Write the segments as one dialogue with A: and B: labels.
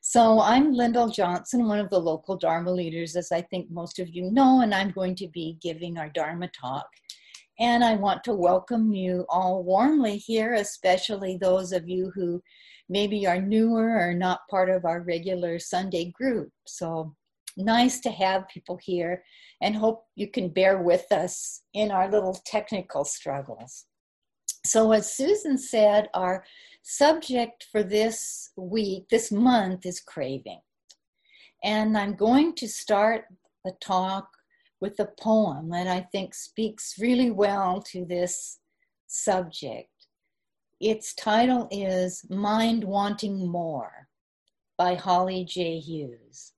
A: So I'm Lyndall Johnson, one of the local Dharma leaders, as I think most of you know, and I'm going to be giving our Dharma talk. And I want to welcome you all warmly here, especially those of you who maybe are newer or not part of our regular Sunday group. So nice to have people here, and hope you can bear with us in our little technical struggles. So as Susan said, our subject for this week, this month, is craving. And I'm going to start the talk with a poem that I think speaks really well to this subject. Its title is Mind Wanting More by Holly J. Hughes.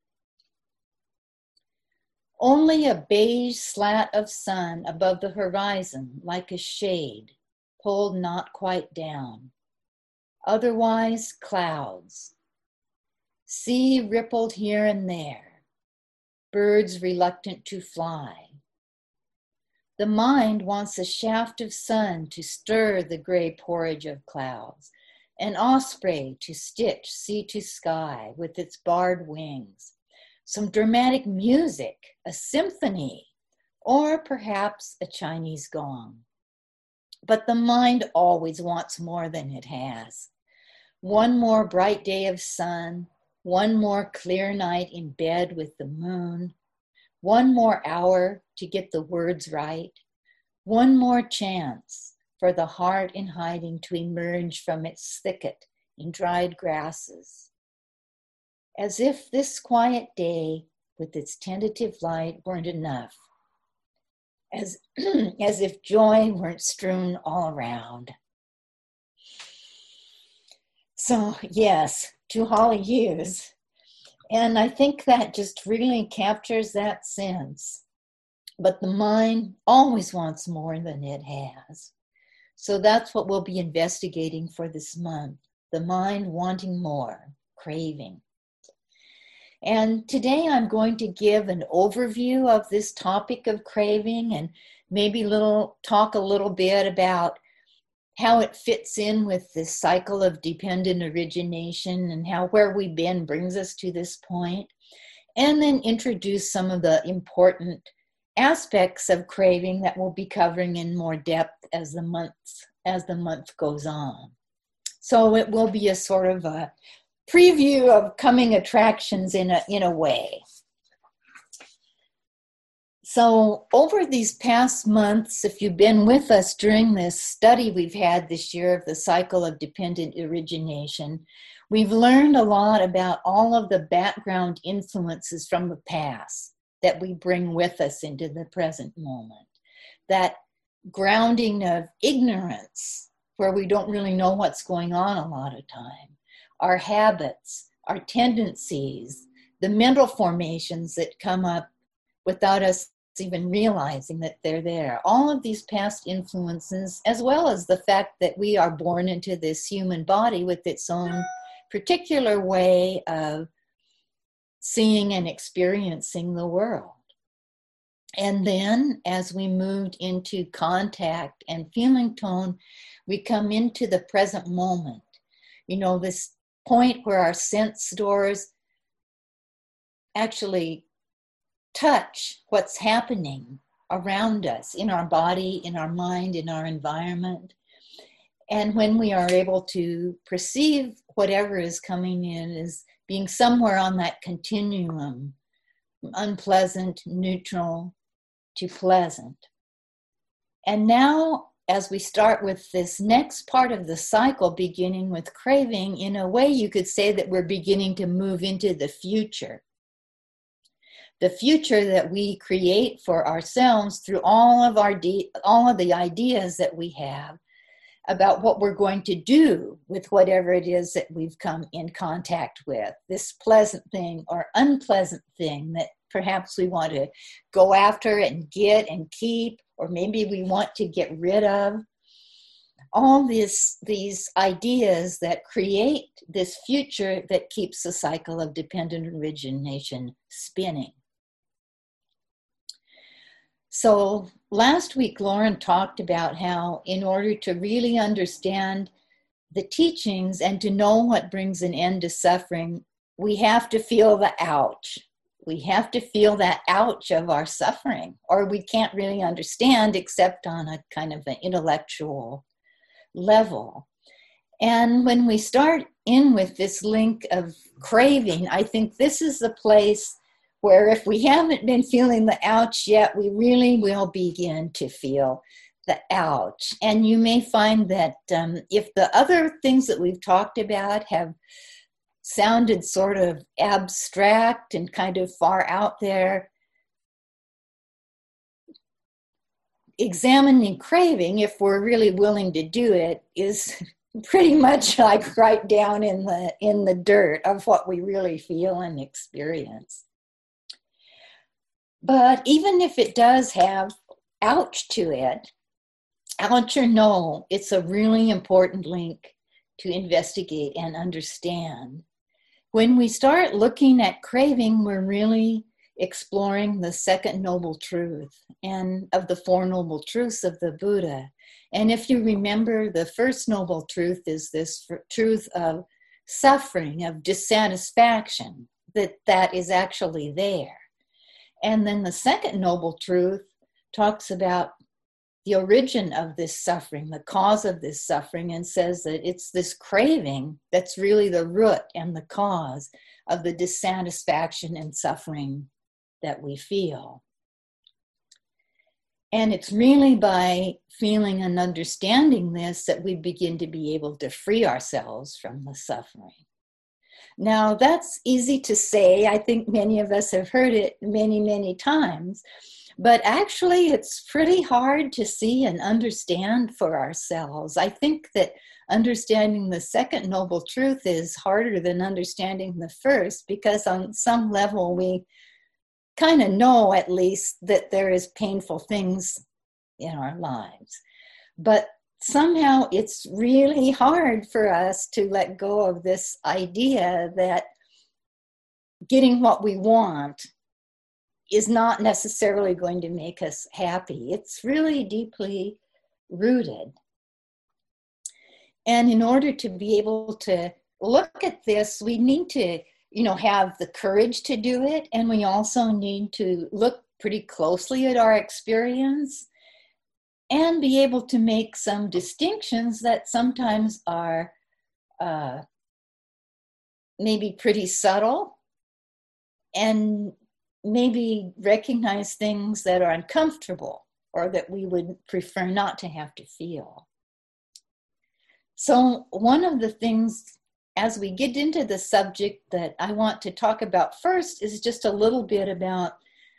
A: Only a beige slat of sun above the horizon, like a shade, pulled not quite down. Otherwise, clouds. Sea rippled here and there. Birds reluctant to fly. The mind wants a shaft of sun to stir the gray porridge of clouds, an osprey to stitch sea to sky with its barred wings, some dramatic music, a symphony, or perhaps a Chinese gong. But the mind always wants more than it has. One more bright day of sun, one more clear night in bed with the moon, one more hour to get the words right, one more chance for the heart in hiding to emerge from its thicket in dried grasses. As if this quiet day with its tentative light weren't enough. As if joy weren't strewn all around. So yes, to Holly Hughes. And I think that just really captures that sense. But the mind always wants more than it has. So that's what we'll be investigating for this month. The mind wanting more, craving. And today I'm going to give an overview of this topic of craving and maybe talk a little bit about how it fits in with this cycle of dependent origination and how where we've been brings us to this point. And then introduce some of the important aspects of craving that we'll be covering in more depth as the month goes on. So it will be a sort of a preview of coming attractions in a way. So over these past months, if you've been with us during this study we've had this year of the cycle of dependent origination, we've learned a lot about all of the background influences from the past that we bring with us into the present moment. That grounding of ignorance, where we don't really know what's going on a lot of time. Our habits, our tendencies, the mental formations that come up without us even realizing that they're there. All of these past influences, as well as the fact that we are born into this human body with its own particular way of seeing and experiencing the world. And then as we moved into contact and feeling tone, we come into the present moment. You know, this point where our sense doors actually touch what's happening around us in our body, in our mind, in our environment. And when we are able to perceive whatever is coming in as being somewhere on that continuum, unpleasant, neutral to pleasant. And now, as we start with this next part of the cycle, beginning with craving, in a way you could say that we're beginning to move into the future. The future that we create for ourselves through all of the ideas that we have about what we're going to do with whatever it is that we've come in contact with, this pleasant thing or unpleasant thing that perhaps we want to go after and get and keep, or maybe we want to get rid of. All these ideas that create this future that keeps the cycle of dependent origination spinning. So last week, Lauren talked about how in order to really understand the teachings and to know what brings an end to suffering, we have to feel the ouch. We have to feel that ouch of our suffering, or we can't really understand except on a kind of an intellectual level. And when we start in with this link of craving, I think this is the place where if we haven't been feeling the ouch yet, we really will begin to feel the ouch. And you may find that if the other things that we've talked about have sounded sort of abstract and kind of far out there, examining craving, if we're really willing to do it, is pretty much like right down in the dirt of what we really feel and experience. But even if it does have ouch to it, ouch or no, it's a really important link to investigate and understand. When we start looking at craving, we're really exploring the second noble truth and of the Four Noble Truths of the Buddha. And if you remember, the first noble truth is this truth of suffering, of dissatisfaction, that is actually there. And then the second noble truth talks about the origin of this suffering, the cause of this suffering, and says that it's this craving that's really the root and the cause of the dissatisfaction and suffering that we feel. And it's really by feeling and understanding this that we begin to be able to free ourselves from the suffering. Now, that's easy to say. I think many of us have heard it many, many times. But actually, it's pretty hard to see and understand for ourselves. I think that understanding the second noble truth is harder than understanding the first, because on some level we kind of know at least that there is painful things in our lives. But somehow it's really hard for us to let go of this idea that getting what we want is not necessarily going to make us happy. It's really deeply rooted. And in order to be able to look at this, we need to, have the courage to do it. And we also need to look pretty closely at our experience and be able to make some distinctions that sometimes are maybe pretty subtle, and maybe recognize things that are uncomfortable or that we would prefer not to have to feel. So one of the things as we get into the subject that I want to talk about first is just a little bit about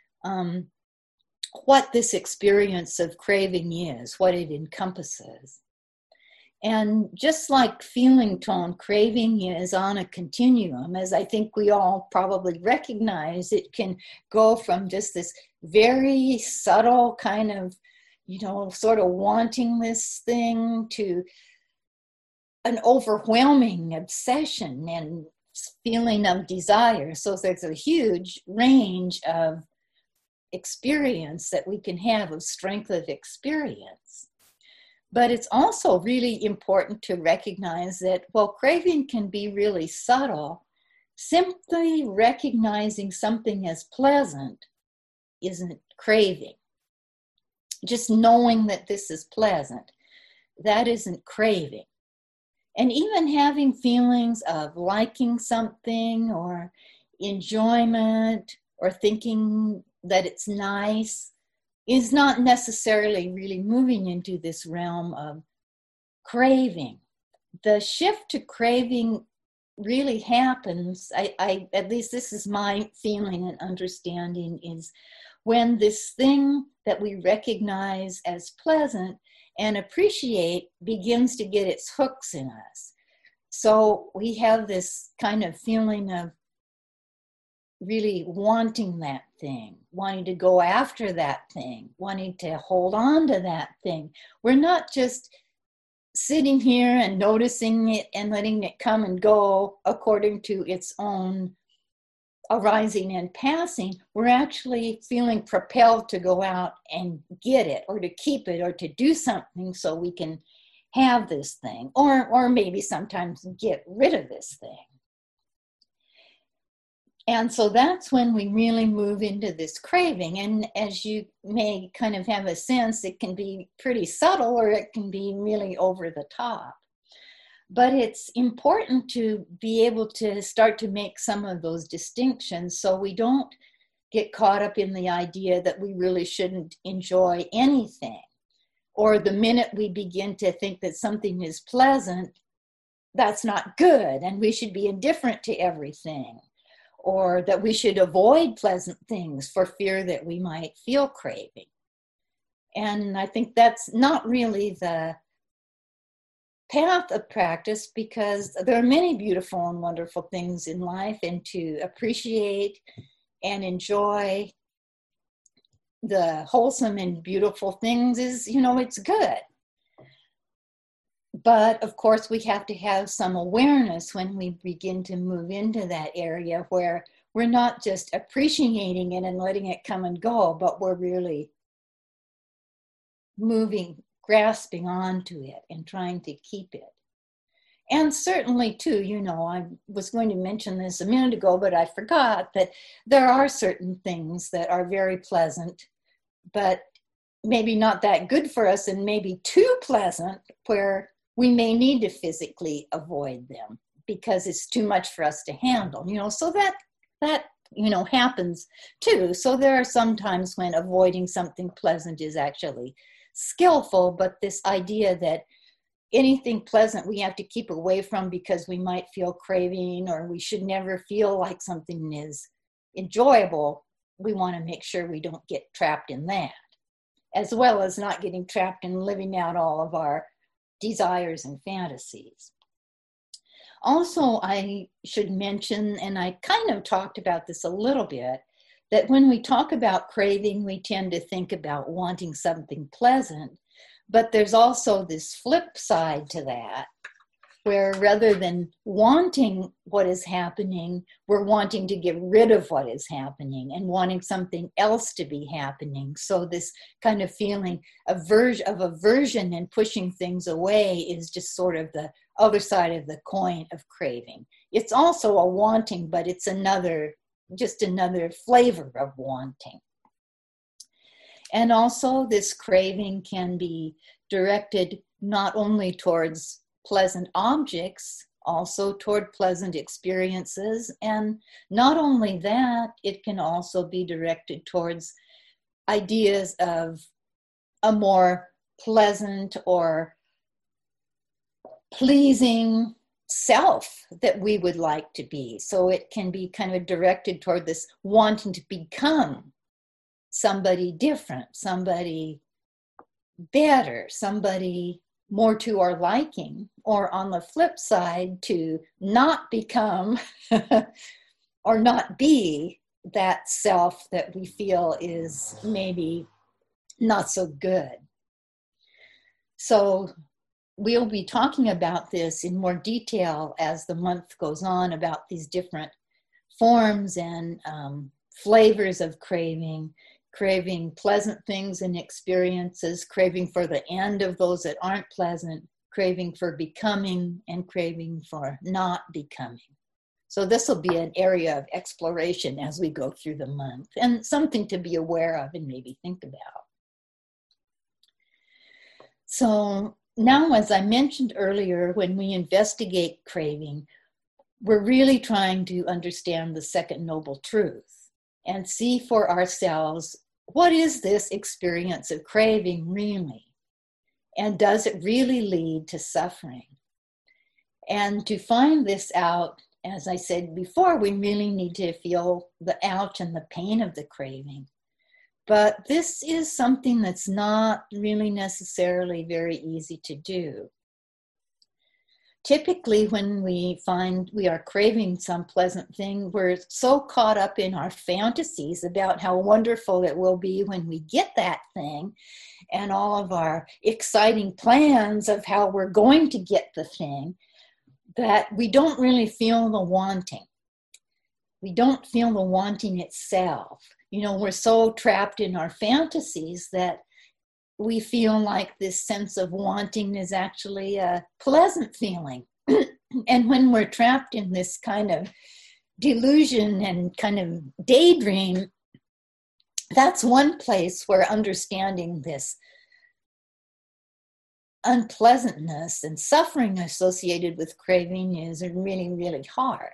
A: what this experience of craving is, what it encompasses. And just like feeling tone, craving is on a continuum, as I think we all probably recognize. It can go from just this very subtle kind of, sort of wanting this thing to an overwhelming obsession and feeling of desire. So there's a huge range of experience that we can have, of strength of experience. But it's also really important to recognize that while craving can be really subtle, simply recognizing something as pleasant isn't craving. Just knowing that this is pleasant, that isn't craving. And even having feelings of liking something or enjoyment or thinking that it's nice is not necessarily really moving into this realm of craving. The shift to craving really happens, I at least this is my feeling and understanding, is when this thing that we recognize as pleasant and appreciate begins to get its hooks in us. So we have this kind of feeling of really wanting that thing, wanting to go after that thing, wanting to hold on to that thing. We're not just sitting here and noticing it and letting it come and go according to its own arising and passing. We're actually feeling propelled to go out and get it, or to keep it, or to do something so we can have this thing, or maybe sometimes get rid of this thing. And so that's when we really move into this craving. And as you may kind of have a sense, it can be pretty subtle or it can be really over the top. But it's important to be able to start to make some of those distinctions so we don't get caught up in the idea that we really shouldn't enjoy anything. Or the minute we begin to think that something is pleasant, that's not good and we should be indifferent to everything. Or that we should avoid pleasant things for fear that we might feel craving. And I think that's not really the path of practice, because there are many beautiful and wonderful things in life, and to appreciate and enjoy the wholesome and beautiful things is, it's good. But of course, we have to have some awareness when we begin to move into that area where we're not just appreciating it and letting it come and go, but we're really grasping onto it and trying to keep it. And certainly too, I was going to mention this a minute ago, but I forgot that there are certain things that are very pleasant, but maybe not that good for us, and maybe too pleasant, where we may need to physically avoid them because it's too much for us to handle, so that happens too. So there are some times when avoiding something pleasant is actually skillful, but this idea that anything pleasant we have to keep away from because we might feel craving, or we should never feel like something is enjoyable, we want to make sure we don't get trapped in that, as well as not getting trapped in living out all of our desires and fantasies. Also, I should mention, and I kind of talked about this a little bit, that when we talk about craving, we tend to think about wanting something pleasant, but there's also this flip side to that, where rather than wanting what is happening, we're wanting to get rid of what is happening and wanting something else to be happening. So this kind of feeling of aversion and pushing things away is just sort of the other side of the coin of craving. It's also a wanting, but it's just another flavor of wanting. And also this craving can be directed not only towards pleasant objects, also toward pleasant experiences. And not only that, it can also be directed towards ideas of a more pleasant or pleasing self that we would like to be. So it can be kind of directed toward this wanting to become somebody different, somebody better, somebody more to our liking, or on the flip side, to not become or not be that self that we feel is maybe not so good. So we'll be talking about this in more detail as the month goes on, about these different forms and flavors of craving pleasant things and experiences, craving for the end of those that aren't pleasant, craving for becoming, and craving for not becoming. So this will be an area of exploration as we go through the month, and something to be aware of and maybe think about. So now, as I mentioned earlier, when we investigate craving, we're really trying to understand the second noble truth and see for ourselves, what is this experience of craving really? And does it really lead to suffering? And to find this out, as I said before, we really need to feel the ouch and the pain of the craving. But this is something that's not really necessarily very easy to do. Typically, when we find we are craving some pleasant thing, we're so caught up in our fantasies about how wonderful it will be when we get that thing, and all of our exciting plans of how we're going to get the thing, that we don't really feel the wanting. We don't feel the wanting itself. We're so trapped in our fantasies that we feel like this sense of wanting is actually a pleasant feeling. And when we're trapped in this kind of delusion and kind of daydream, that's one place where understanding this unpleasantness and suffering associated with craving is really, really hard.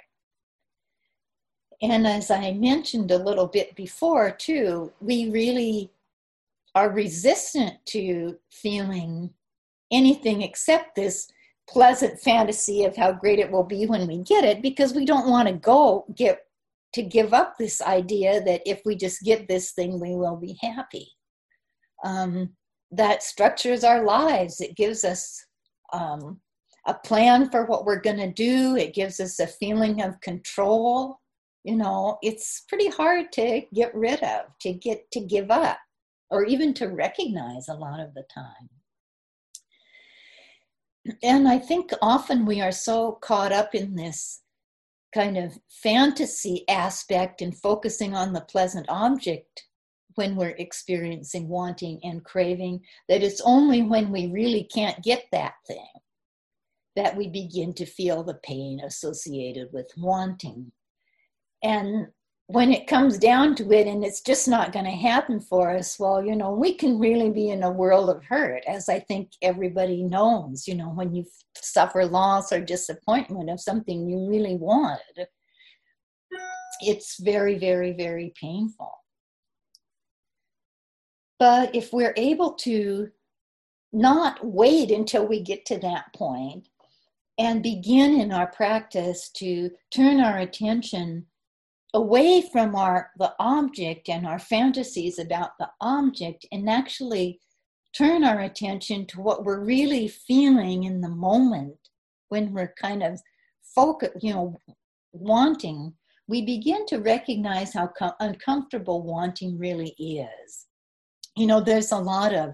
A: And as I mentioned a little bit before too, we really are resistant to feeling anything except this pleasant fantasy of how great it will be when we get it, because we don't want to give up this idea that if we just get this thing, we will be happy. That structures our lives. It gives us a plan for what we're going to do. It gives us a feeling of control. You know, it's pretty hard to get rid of, to give up, or even to recognize a lot of the time. And I think often we are so caught up in this kind of fantasy aspect and focusing on the pleasant object when we're experiencing wanting and craving, that it's only when we really can't get that thing that we begin to feel the pain associated with wanting. And when it comes down to it and it's just not going to happen for us, well, you know, we can really be in a world of hurt, as I think everybody knows. You know, when you suffer loss or disappointment of something you really wanted, it's very, very, very painful. But if we're able to not wait until we get to that point and begin in our practice to turn our attention away from the object and our fantasies about the object, and actually turn our attention to what we're really feeling in the moment when we're kind of wanting, we begin to recognize how uncomfortable wanting really is. You know, there's a lot of,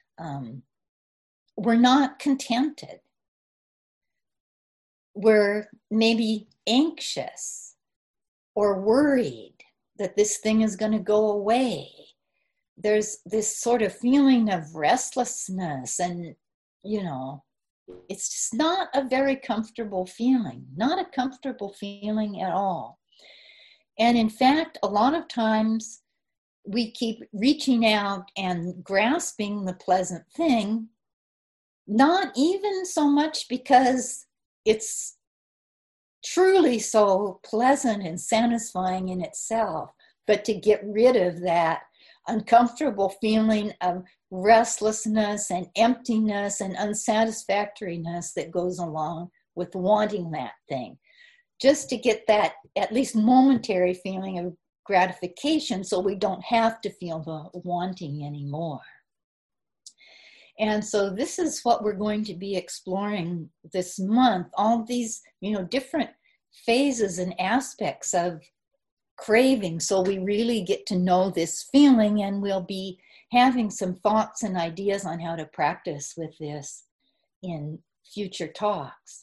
A: we're not contented. We're maybe anxious or worried that this thing is going to go away. There's this sort of feeling of restlessness, and, you know, it's just not a very comfortable feeling, not a comfortable feeling at all. And in fact, a lot of times we keep reaching out and grasping the pleasant thing, not even so much because it's truly so pleasant and satisfying in itself, but to get rid of that uncomfortable feeling of restlessness and emptiness and unsatisfactoriness that goes along with wanting that thing. Just to get that at least momentary feeling of gratification so we don't have to feel the wanting anymore. And so this is what we're going to be exploring this month, all these, you know, different phases and aspects of craving. So we really get to know this feeling, and we'll be having some thoughts and ideas on how to practice with this in future talks.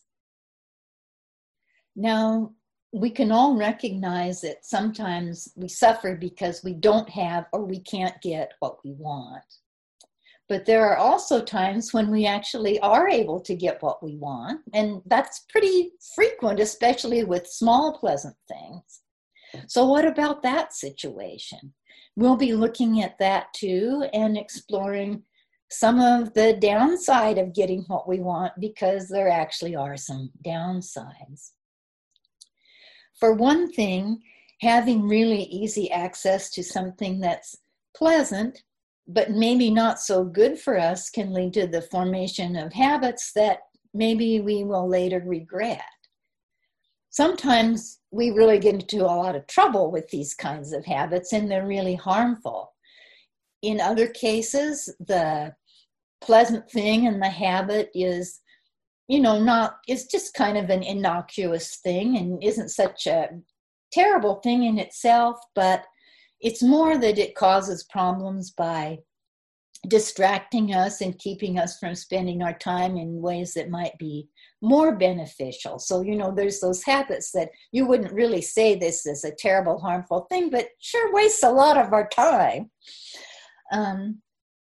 A: Now, we can all recognize that sometimes we suffer because we don't have or we can't get what we want. But there are also times when we actually are able to get what we want, and that's pretty frequent, especially with small pleasant things. So what about that situation? We'll be looking at that too and exploring some of the downside of getting what we want, because there actually are some downsides. For one thing, having really easy access to something that's pleasant but maybe not so good for us can lead to the formation of habits that maybe we will later regret. Sometimes we really get into a lot of trouble with these kinds of habits, and they're really harmful. In other cases, the pleasant thing and the habit is, you know, is just kind of an innocuous thing and isn't such a terrible thing in itself, but it's more that it causes problems by distracting us and keeping us from spending our time in ways that might be more beneficial. So, you know, there's those habits that you wouldn't really say this is a terrible, harmful thing, but sure wastes a lot of our time. And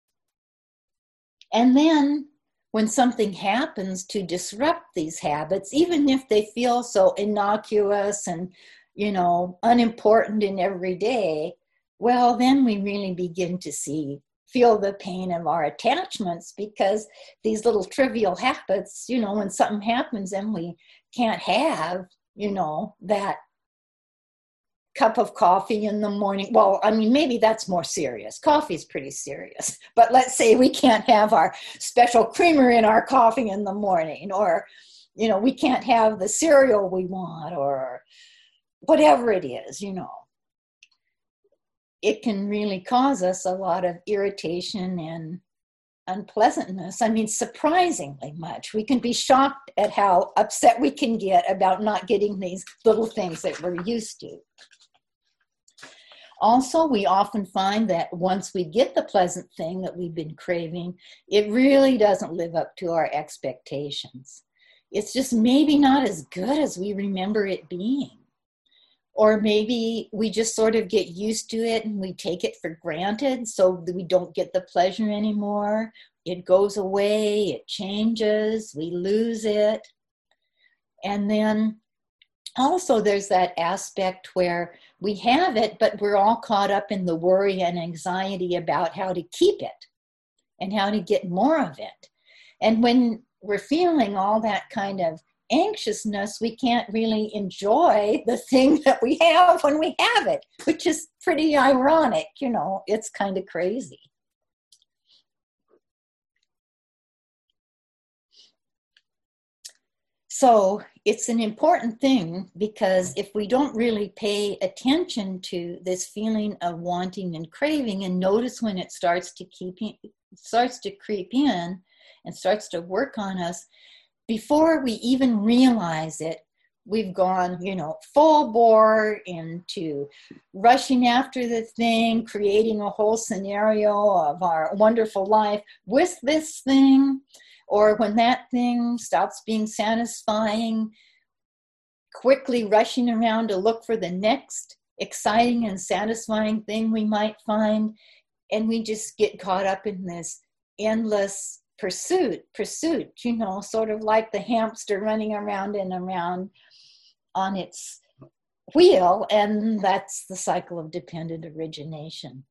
A: then when something happens to disrupt these habits, even if they feel so innocuous and unimportant in every day, well, then we really begin to feel the pain of our attachments, because these little trivial habits, when something happens and we can't have, that cup of coffee in the morning. Well, I mean, maybe that's more serious. Coffee's pretty serious. But let's say we can't have our special creamer in our coffee in the morning, or, we can't have the cereal we want, or whatever it is, It can really cause us a lot of irritation and unpleasantness. I mean, surprisingly much. We can be shocked at how upset we can get about not getting these little things that we're used to. Also, we often find that once we get the pleasant thing that we've been craving, it really doesn't live up to our expectations. It's just maybe not as good as we remember it being. Or maybe we just sort of get used to it and we take it for granted, so that we don't get the pleasure anymore. It goes away, it changes, we lose it. And then also there's that aspect where we have it, but we're all caught up in the worry and anxiety about how to keep it and how to get more of it. And when we're feeling all that kind of anxiousness, we can't really enjoy the thing that we have when we have it, which is pretty ironic. It's kind of crazy. So it's an important thing, because if we don't really pay attention to this feeling of wanting and craving, and notice when it starts to creep in and starts to work on us, before we even realize it, we've gone, full bore into rushing after the thing, creating a whole scenario of our wonderful life with this thing. Or when that thing stops being satisfying, quickly rushing around to look for the next exciting and satisfying thing we might find. And we just get caught up in this endless pursuit, sort of like the hamster running around and around on its wheel. And that's the cycle of dependent origination.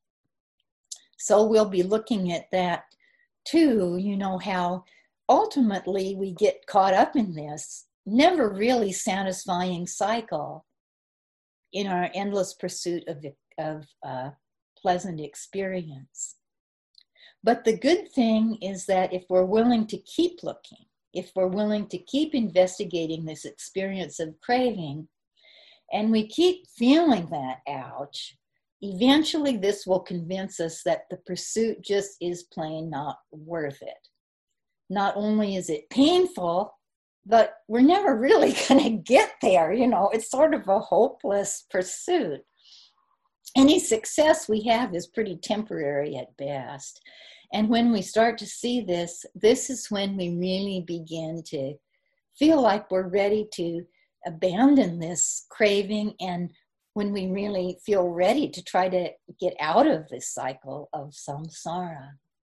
A: So we'll be looking at that too, how ultimately we get caught up in this never really satisfying cycle in our endless pursuit of pleasant experience. But the good thing is that if we're willing to keep looking, if we're willing to keep investigating this experience of craving, and we keep feeling that ouch, eventually this will convince us that the pursuit just is plain not worth it. Not only is it painful, but we're never really going to get there. It's sort of a hopeless pursuit. Any success we have is pretty temporary at best. And when we start to see this is when we really begin to feel like we're ready to abandon this craving, and when we really feel ready to try to get out of this cycle of samsara.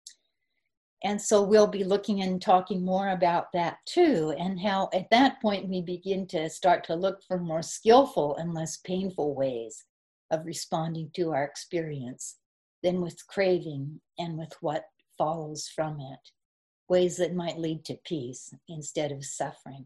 A: And so we'll be looking and talking more about that too, and how at that point we begin to start to look for more skillful and less painful ways of responding to our experience than with craving and with what follows from it, ways that might lead to peace instead of suffering.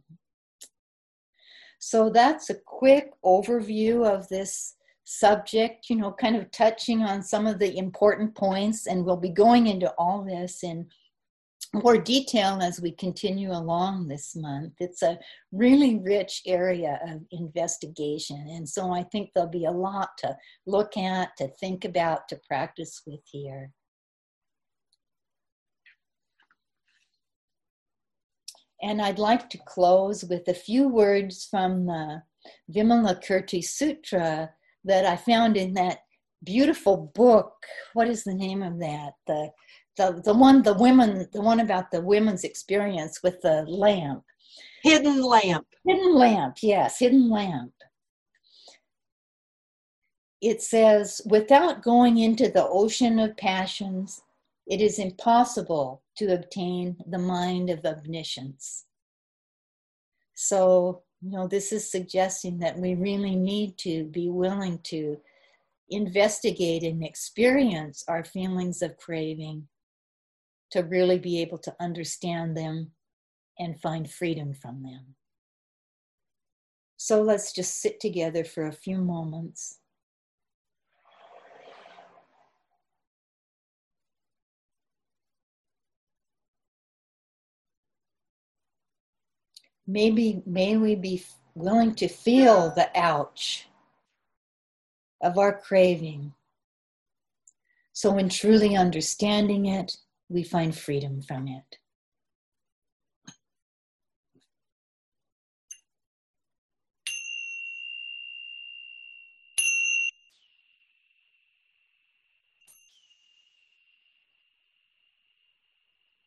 A: So that's a quick overview of this subject, kind of touching on some of the important points, and we'll be going into all this in more detail as we continue along this month. It's a really rich area of investigation, and so I think there'll be a lot to look at, to think about, to practice with here. And I'd like to close with a few words from the Vimalakirti Sutra that I found in that beautiful book. What is the name of that? The one about the women's experience with the lamp.
B: Hidden Lamp.
A: Hidden Lamp, yes, Hidden Lamp. It says, without going into the ocean of passions, it is impossible to obtain the mind of omniscience. So This is suggesting that we really need to be willing to investigate and experience our feelings of craving to really be able to understand them and find freedom from them. So let's just sit together for a few moments. May we be willing to feel the ouch of our craving. So in truly understanding it, we find freedom from it.